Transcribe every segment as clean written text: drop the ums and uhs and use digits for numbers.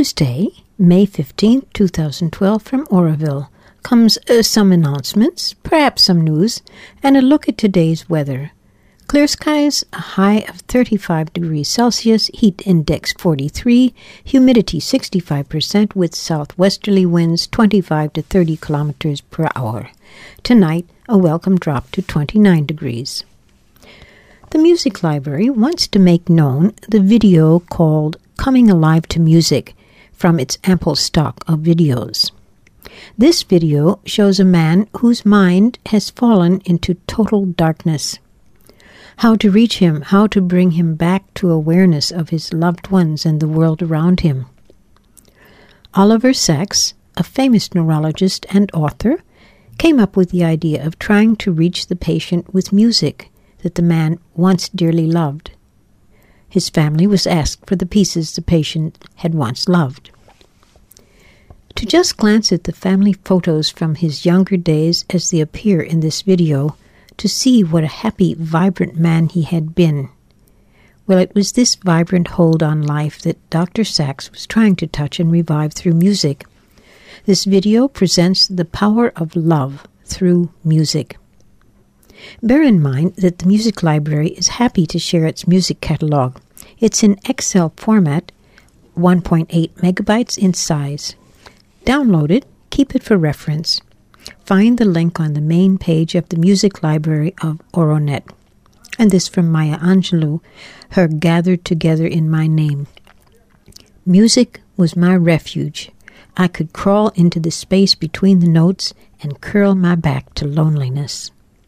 Tuesday, May 15th, 2012, from Oroville comes some announcements, perhaps some news, and a look at today's weather. Clear skies, a high of 35 degrees Celsius, heat index 43, humidity 65% with southwesterly winds 25 to 30 kilometers per hour. Tonight, a welcome drop to 29 degrees. The Music Library wants to make known the video called Coming Alive to Music from its ample stock of videos. This video shows a man whose mind has fallen into total darkness. How to reach him, how to bring him back to awareness of his loved ones and the world around him. Oliver Sacks, a famous neurologist and author, came up with the idea of trying to reach the patient with music that the man once dearly loved. His family was asked for the pieces the patient had once loved. To just glance at the family photos from his younger days as they appear in this video, to see what a happy, vibrant man he had been. Well, it was this vibrant hold on life that Dr. Sacks was trying to touch and revive through music. This video presents the power of love through music. Bear in mind that the Music Library is happy to share its music catalog. It's in Excel format, 1.8 megabytes in size. Download it, keep it for reference. Find the link on the main page of the Music Library of Oronet. And this from Maya Angelou, her Gathered Together in My Name. Music was my refuge. I could crawl into the space between the notes and curl my back to loneliness.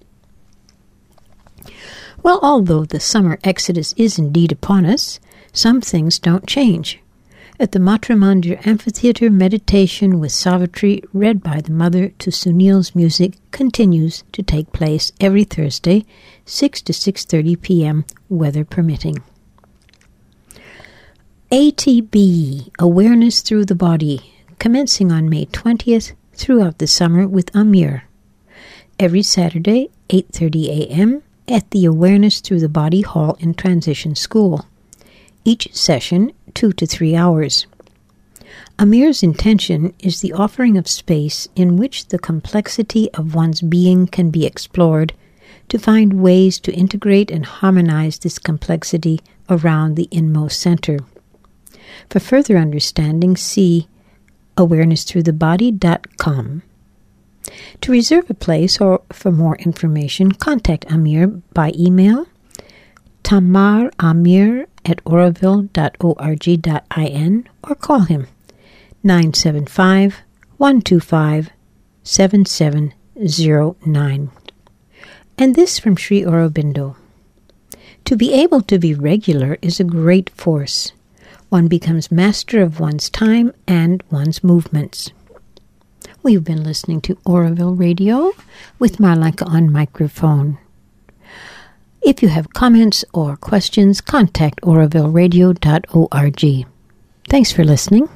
Well, although the summer exodus is indeed upon us, some things don't change. At the Matra Mandir Amphitheater, meditation with Savitri, read by the mother to Sunil's music, continues to take place every Thursday, 6 to 6:30 p.m., weather permitting. ATB, Awareness Through the Body, commencing on May 20th throughout the summer with Amir. Every Saturday, 8:30 a.m., at the Awareness Through the Body Hall in Transition School. Each session, 2 to 3 hours. Amir's intention is the offering of space in which the complexity of one's being can be explored to find ways to integrate and harmonize this complexity around the inmost center. For further understanding, see awarenessthroughthebody.com. To reserve a place or for more information, contact Amir by email tamaramir@oroville.org.in or call him 975-125-7709. And this from Sri Aurobindo. To be able to be regular is a great force. One becomes master of one's time and one's movements. We've been listening to Oroville Radio with Marlenka on microphone. If you have comments or questions, contact orovilleradio.org. Thanks for listening.